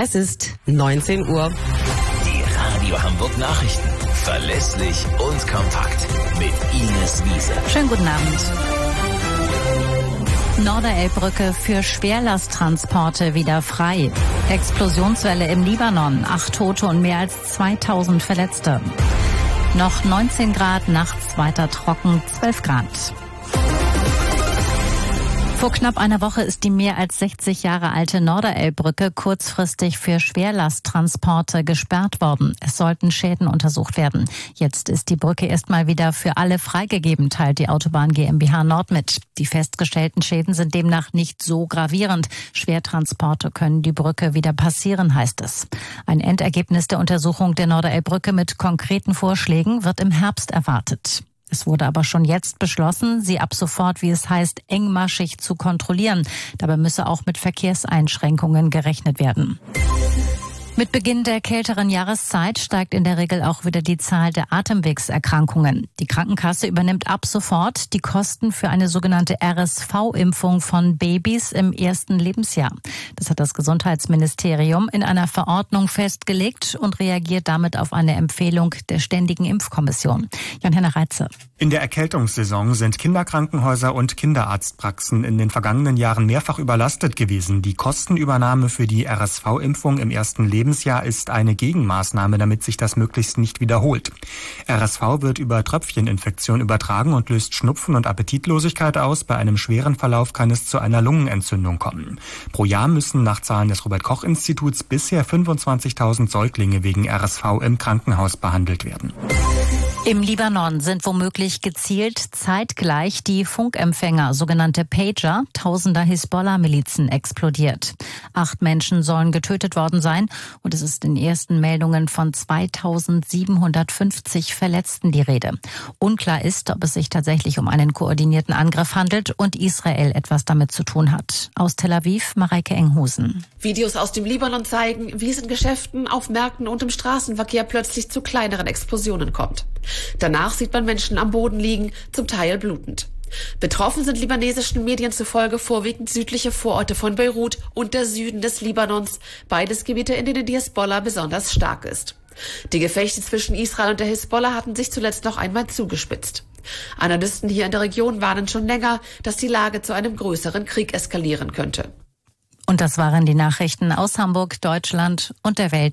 Es ist 19 Uhr. Die Radio Hamburg Nachrichten. Verlässlich und kompakt. Mit Ines Wiese. Schönen guten Abend. Norderelbbrücke für Schwerlasttransporte wieder frei. Explosionswelle im Libanon. 8 Tote und mehr als 2000 Verletzte. Noch 19 Grad, nachts weiter trocken, 12 Grad. Vor knapp einer Woche ist die mehr als 60 Jahre alte Norderelbbrücke kurzfristig für Schwerlasttransporte gesperrt worden. Es sollten Schäden untersucht werden. Jetzt ist die Brücke erstmal wieder für alle freigegeben, teilt die Autobahn GmbH Nord mit. Die festgestellten Schäden sind demnach nicht so gravierend. Schwertransporte können die Brücke wieder passieren, heißt es. Ein Endergebnis der Untersuchung der Norderelbbrücke mit konkreten Vorschlägen wird im Herbst erwartet. Es wurde aber schon jetzt beschlossen, sie ab sofort, wie es heißt, engmaschig zu kontrollieren. Dabei müsse auch mit Verkehrseinschränkungen gerechnet werden. Mit Beginn der kälteren Jahreszeit steigt in der Regel auch wieder die Zahl der Atemwegserkrankungen. Die Krankenkasse übernimmt ab sofort die Kosten für eine sogenannte RSV-Impfung von Babys im ersten Lebensjahr. Das hat das Gesundheitsministerium in einer Verordnung festgelegt und reagiert damit auf eine Empfehlung der Ständigen Impfkommission. Jan-Henner Reitze. In der Erkältungssaison sind Kinderkrankenhäuser und Kinderarztpraxen in den vergangenen Jahren mehrfach überlastet gewesen. Die Kostenübernahme für die RSV-Impfung im ersten Lebensjahr ist eine Gegenmaßnahme, damit sich das möglichst nicht wiederholt. RSV wird über Tröpfcheninfektion übertragen und löst Schnupfen und Appetitlosigkeit aus. Bei einem schweren Verlauf kann es zu einer Lungenentzündung kommen. Pro Jahr müssen nach Zahlen des Robert-Koch-Instituts bisher 25.000 Säuglinge wegen RSV im Krankenhaus behandelt werden. Im Libanon sind womöglich gezielt zeitgleich die Funkempfänger, sogenannte Pager, tausender Hisbollah-Milizen explodiert. 8 Menschen sollen getötet worden sein und es ist in ersten Meldungen von 2750 Verletzten die Rede. Unklar ist, ob es sich tatsächlich um einen koordinierten Angriff handelt und Israel etwas damit zu tun hat. Aus Tel Aviv, Mareike Enghusen. Videos aus dem Libanon zeigen, wie es in Geschäften, auf Märkten und im Straßenverkehr plötzlich zu kleineren Explosionen kommt. Danach sieht man Menschen am Boden liegen, zum Teil blutend. Betroffen sind libanesischen Medien zufolge vorwiegend südliche Vororte von Beirut und der Süden des Libanons, beides Gebiete, in denen die Hisbollah besonders stark ist. Die Gefechte zwischen Israel und der Hisbollah hatten sich zuletzt noch einmal zugespitzt. Analysten hier in der Region warnen schon länger, dass die Lage zu einem größeren Krieg eskalieren könnte. Und das waren die Nachrichten aus Hamburg, Deutschland und der Welt.